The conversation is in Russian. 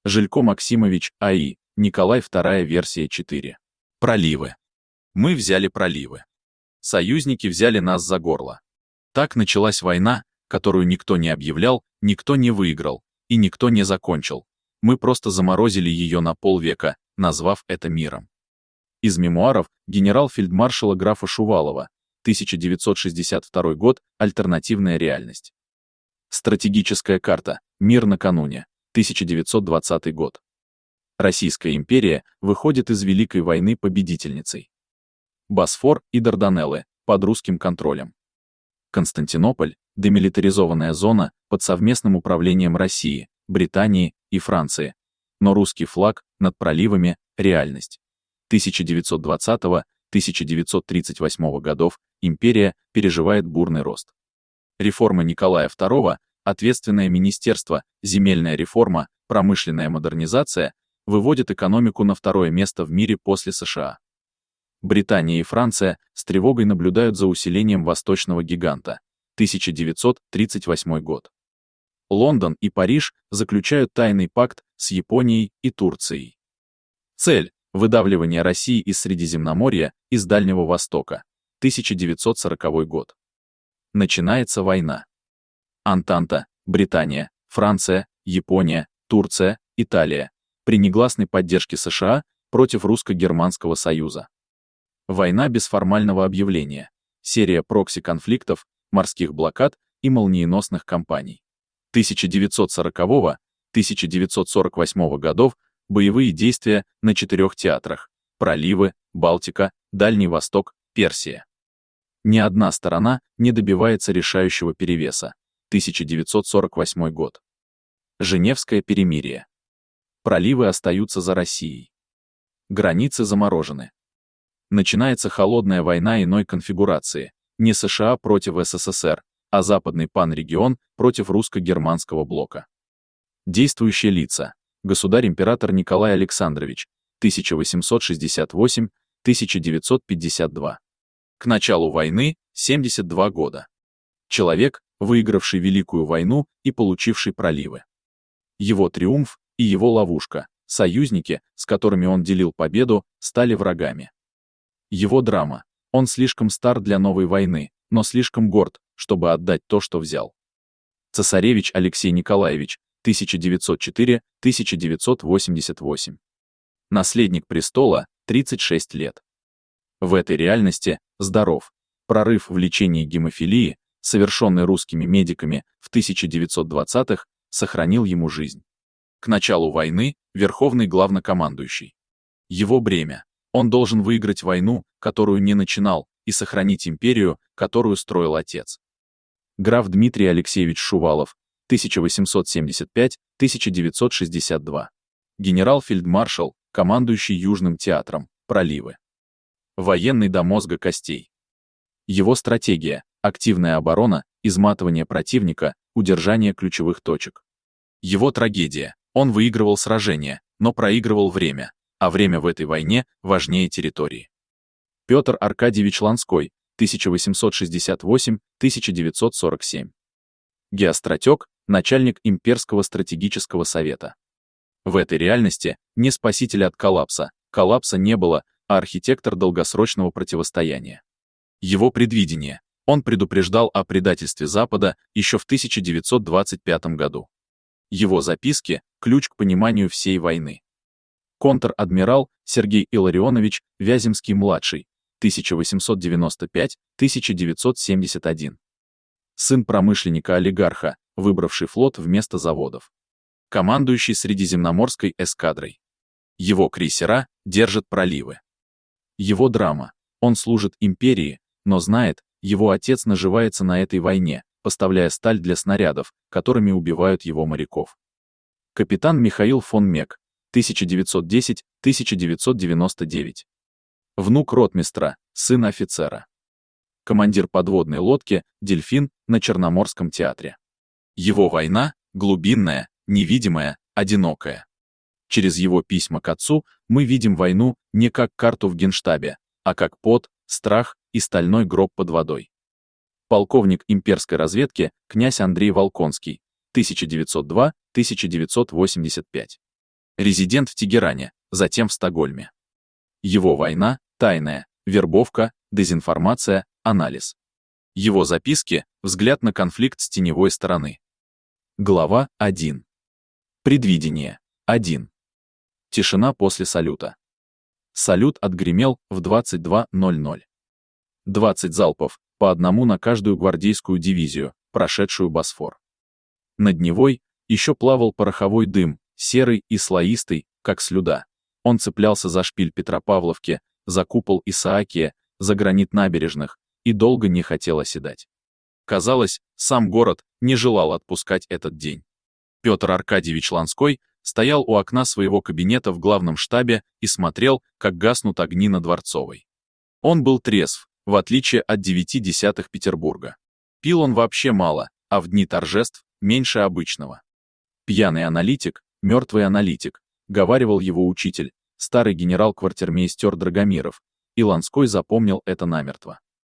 Жилько Максимович А.И. Николай II версия 4. Проливы. Мы взяли проливы. Союзники взяли нас за горло. Так началась война, которую никто не объявлял, никто не выиграл и никто не закончил. Мы просто заморозили ее на полвека, назвав это миром. Из мемуаров генерал-фельдмаршала графа Шувалова, 1962 год, «Альтернативная реальность». Стратегическая карта. Мир накануне. 1920 год. Российская империя выходит из Великой войны победительницей. Босфор и Дарданеллы под русским контролем. Константинополь – демилитаризованная зона под совместным управлением России, Британии и Франции. Но русский флаг над проливами – реальность. 1920-1938 годов империя переживает бурный рост. Реформа Николая II, ответственное министерство, земельная реформа, промышленная модернизация выводит экономику на второе место в мире после США. Британия и Франция с тревогой наблюдают за усилением восточного гиганта. 1938 год. Лондон и Париж заключают тайный пакт с Японией и Турцией. Цель – выдавливание России из Средиземноморья, из Дальнего Востока. 1940 год. Начинается война. Антанта, Британия, Франция, Япония, Турция, Италия. При негласной поддержке США против Русско-Германского союза. Война без формального объявления. Серия прокси-конфликтов, морских блокад и молниеносных кампаний. 1940-1948 годов боевые действия на 4 театрах: проливы, Балтика, Дальний Восток, Персия. Ни одна сторона не добивается решающего перевеса. 1948 год. Женевское перемирие. Проливы остаются за Россией. Границы заморожены. Начинается холодная война иной конфигурации, не США против СССР, а западный панрегион против русско-германского блока. Действующие лица. Государь-император Николай Александрович, 1868-1952. К началу войны 72 года. Человек, выигравший Великую войну и получивший проливы. Его триумф и его ловушка, союзники, с которыми он делил победу, стали врагами. Его драма. Он слишком стар для новой войны, но слишком горд, чтобы отдать то, что взял. Цесаревич Алексей Николаевич, 1904-1988. Наследник престола, 36 лет. В этой реальности здоров. Прорыв в лечении гемофилии, совершенный русскими медиками в 1920-х, сохранил ему жизнь. К началу войны верховный главнокомандующий. Его бремя. Он должен выиграть войну, которую не начинал, и сохранить империю, которую строил отец. Граф Дмитрий Алексеевич Шувалов, 1875-1962. Генерал-фельдмаршал, командующий Южным театром, проливы. Военный до мозга костей. Его стратегия – активная оборона, изматывание противника, удержание ключевых точек. Его трагедия – он выигрывал сражения, но проигрывал время, а время в этой войне важнее территории. Петр Аркадьевич Ланской, 1868-1947. Геостратег, начальник Имперского стратегического совета. В этой реальности не спаситель от коллапса не было, а архитектор долгосрочного противостояния. Его предвидение. Он предупреждал о предательстве Запада еще в 1925 году. Его записки – ключ к пониманию всей войны. Контр-адмирал Сергей Илларионович Вяземский-младший, 1895-1971. Сын промышленника-олигарха, выбравший флот вместо заводов. Командующий Средиземноморской эскадрой. Его крейсера держат проливы. Его драма. Он служит империи, но знает, его отец наживается на этой войне, поставляя сталь для снарядов, которыми убивают его моряков. Капитан Михаил фон Мек, 1910-1999. Внук ротмистра, сын офицера. Командир подводной лодки «Дельфин» на Черноморском театре. Его война – глубинная, невидимая, одинокая. Через его письма к отцу мы видим войну не как карту в Генштабе, а как пот, страх и стальной гроб под водой. Полковник имперской разведки князь Андрей Волконский, 1902-1985. Резидент в Тегеране, затем в Стокгольме. Его война, тайная, вербовка, дезинформация, анализ. Его записки, взгляд на конфликт с теневой стороны. Глава 1. Предвидение. 1. Тишина после салюта. Салют отгремел в 22:00. 20 залпов, по одному на каждую гвардейскую дивизию, прошедшую Босфор. Над Невой еще плавал пороховой дым, серый и слоистый, как слюда. Он цеплялся за шпиль Петропавловки, за купол Исаакия, за гранит набережных, и долго не хотел оседать. Казалось, сам город не желал отпускать этот день. Петр Аркадьевич Ланской стоял у окна своего кабинета в главном штабе и смотрел, как гаснут огни на Дворцовой. Он был трезв, в отличие от 9/10 Петербурга. Пил он вообще мало, а в дни торжеств меньше обычного. Пьяный аналитик, мертвый аналитик, говаривал его учитель, старый генерал-квартирмейстер Драгомиров, и Ланской запомнил это намертво.